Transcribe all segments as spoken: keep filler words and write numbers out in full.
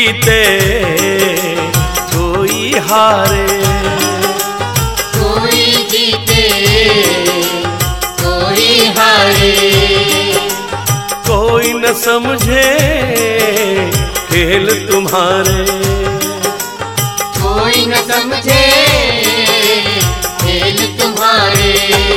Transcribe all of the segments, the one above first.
जीते कोई हारे, कोई जीते कोई हारे, कोई न समझे खेल तुम्हारे, कोई न समझे खेल तुम्हारे।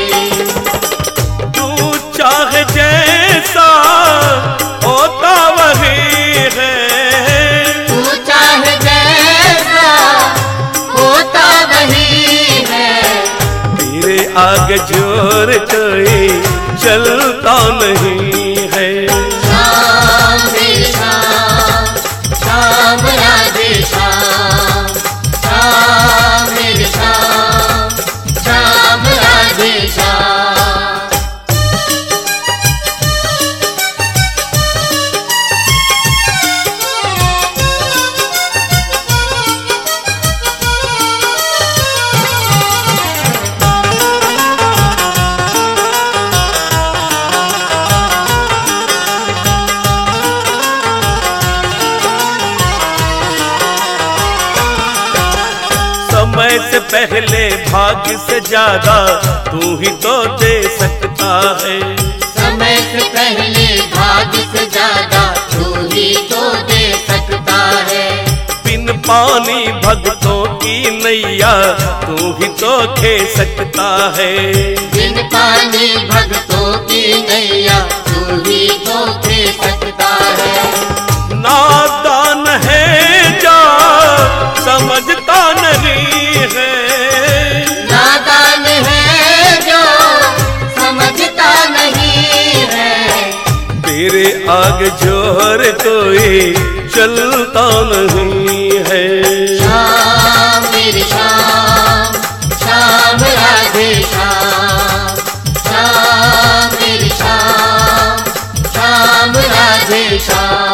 तू चाहे जैसा होता वही है, तू चाहे जैसा होता वही है, तेरे आगे जोर कोई चलता नहीं है। शाम मेरे शाम, शाम राधे श्याम, शाम मेरे शाम, शाम राधे श्याम। समय से पहले भाग्य से ज्यादा तू ही तो दे सकता है, समय से पहले भाग्य से ज्यादा तू ही तो दे सकता है। बिन पानी भक्तों की नैया तू ही तो खे सकता है, बिन पानी भक्तों की नैया तू ही तो खे सकता है। नादान है जा समझता नहीं है, नादान है जो समझता नहीं है, तेरे आगे जोर कोई चलता नहीं है। शाम मेरी शाम, शाम राधे श्याम, शाम मेरी शाम, शाम राधे श्याम।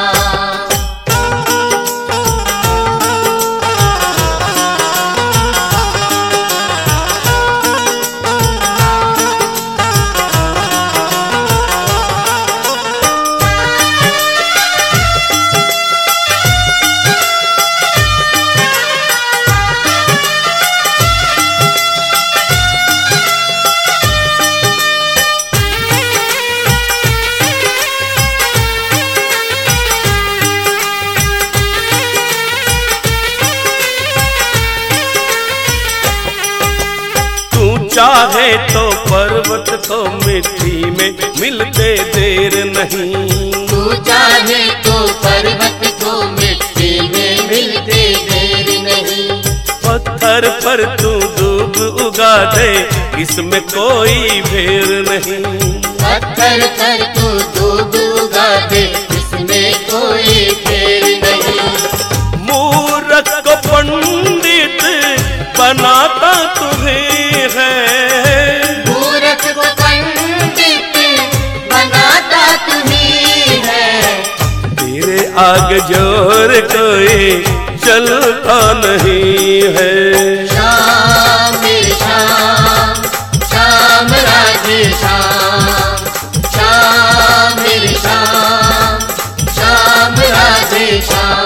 चाहे तो पर्वत को मिट्टी में मिलते देर नहीं, तू चाहे तो पर्वत को मिट्टी में मिलते देर नहीं, पत्थर पर तू दूब उगा दे इसमें कोई फेर नहीं, पत्थर पर तू दूब उगा दे इसमें कोई फेर नहीं। मूर्ख को पंडित बनाता तुम्हें है, मूर्ख को पंडित बनाता तुम्ही है, तेरे आगे जोर कोई चलता नहीं है। शाम मेरी शाम, शाम राधे श्याम, शाम मेरी शाम, शाम राधे श्याम।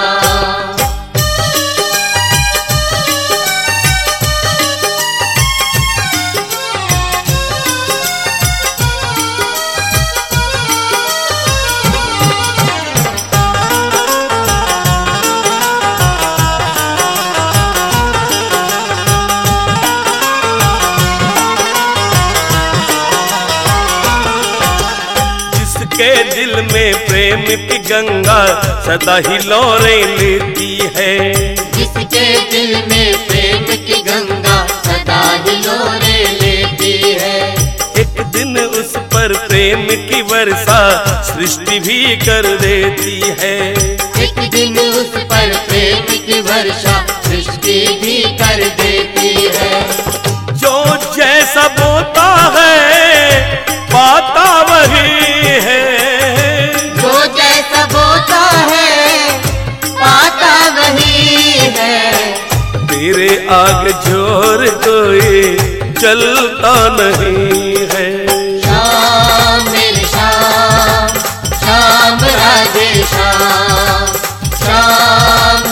के दिल में प्रेम की गंगा सदा ही लौरे लेती है, जिसके दिल में प्रेम की गंगा सदा ही लोरे लेती है, एक दिन उस पर प्रेम की वर्षा सृष्टि भी कर देती है, एक दिन उस पर प्रेम की वर्षा सृष्टि भी कर देती है। जो जैसा बोता है पाता वही है, जो जैसा बोता है पाता वही है, तेरे आगे जोर कोई चलता नहीं है। शाम मेरी शाम, शाम राधे श्याम, शाम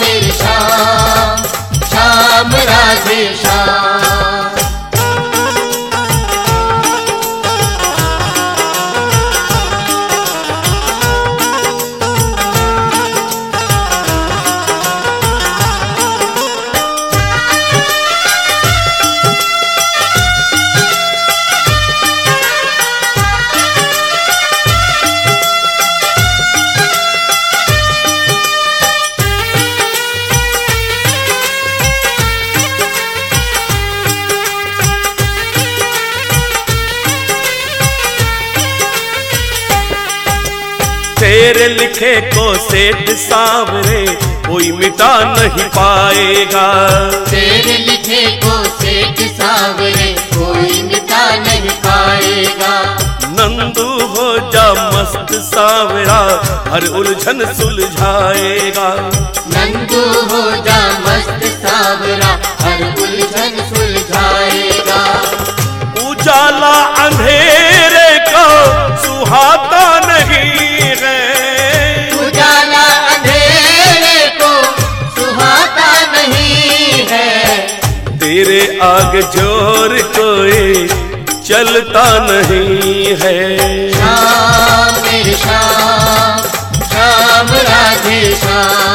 तेरे लिखे को सेठ सांवरे कोई मिटा नहीं पाएगा। तेरे लिखे को सेठ सांवरे कोई मिटा नहीं पाएगा। नंदू हो जा मस्त सांवरा हर उलझन सुलझाएगा। नंदू हो जा मस्त सांवरा हर उलझन सुलझाएगा। उजाला अंधेरे को सुहाता नहीं है। उजाला अंधेरे को सुहाता नहीं है। तेरे आगे जोर कोई चलता नहीं है। श्याम मेरे श्याम, श्याम राधे श्याम।